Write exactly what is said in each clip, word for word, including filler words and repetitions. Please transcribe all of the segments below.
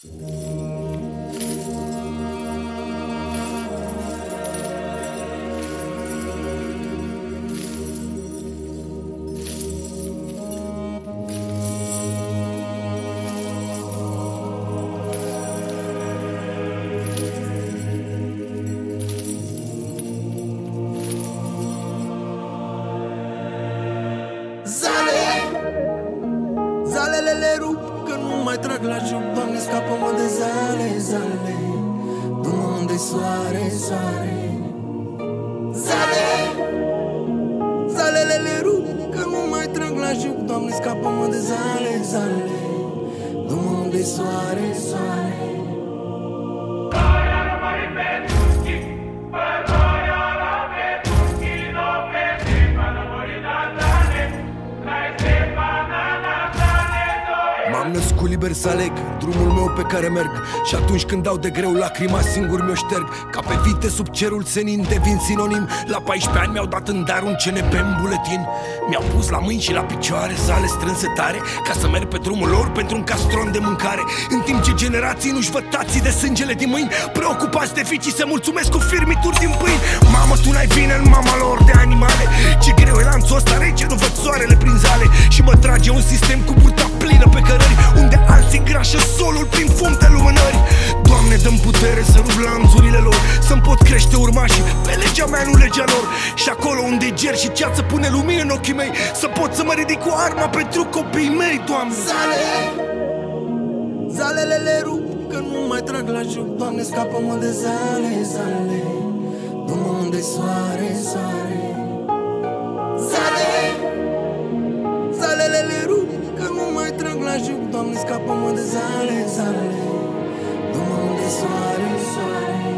Zalele le rup, că nu mai trag la joc. Doamne, scapă-mă de zale, zale. Du-mă unde soare, soare. Zale, zalele le rup, că nu mai trag la joc. Doamne, scapă-mă de zale, zale. Du-mă unde soare, soare. M-am născut liber să aleg drumul meu pe care merg, și atunci când dau de greu, lacrima singur mi-o șterg. Ca pe vite sub cerul senin devin sinonim. La paisprezece ani mi-au dat în dar un C N P în buletin. Mi-au pus la mâini și la picioare sale strânse tare, ca să merg pe drumul lor pentru un castron de mâncare. În timp ce generații nu-și văd tații de sângele din mâini, preocupați de ficii se mulțumesc cu firmituri din pâini. Mamă, tu n-ai vine în mama lor de animale. Ce greu e lanțul ăsta rece, nu văd soarele prin zale. Și mă trage un sistem cu burta plină pe cărări, unde alții îngrașă solul prin fum de lumânări. Doamne, dă-mi putere să rup lanțurile lor, să-mi pot crește urmașii pe legea mea, nu legea lor. Și acolo unde ger și ceață pune lumină în ochii mei, să pot să mă ridic cu arma pentru copiii mei, Doamne. Zale, zalele le rup, că nu mai trag la joc. Doamne, scapă-mă de zale, zale. Du-mă unde soare, soare. Zale, zalele le rup, că nu mai trag la joc. Doamne, scapă-mă de zale, zale. Du-mă unde soare, soare.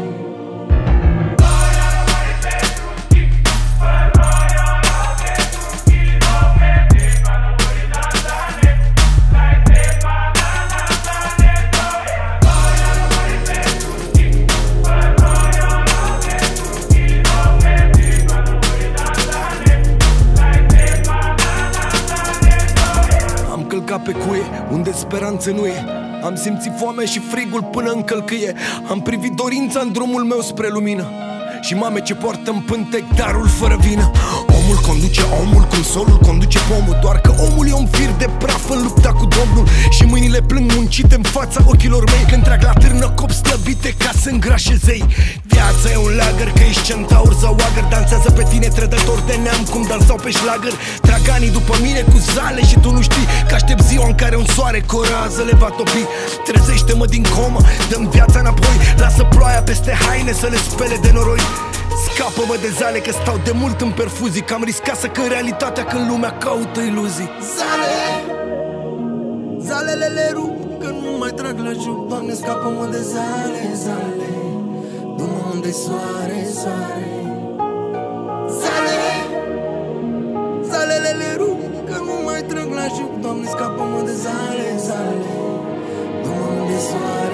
Călcat pe cuie, unde speranță nu e. Am simțit foamea și frigul până în călcâie. Am privit dorința în drumul meu spre lumină, și mame ce poartă în pântec darul fără vină. Omul conduce omul cum solul conduce pomul, doar că omul e un fir de praf în lupta cu Domnul. Și mâinile plâng muncite în fața ochilor mei, când trag la târnă cop slăbite ca să îngrașe zei. Viața e un lagăr, că ești centaur sau agăr. Dansează pe tine trădător de neam cum dansau pe șlagăr. Trag anii după mine cu zale și tu nu știi că aștept ziua în care un soare cu o rază le va topi. Trezește-mă din comă, dă-mi viața înapoi, lasă ploaia peste haine să le spele de noroi. Scapă-mă de zale, că stau de mult în perfuzii, că am riscat să cânt realitatea când lumea caută iluzii. Zale, zalele le rup, că nu mai trag la joc. Doamne, scapă-mă de zale, zale. Du-mă unde soare, soare. Zale, zalele le rup, că nu mai trag la joc. Doamne, scapă-mă de zale, zale. Du-mă unde soare.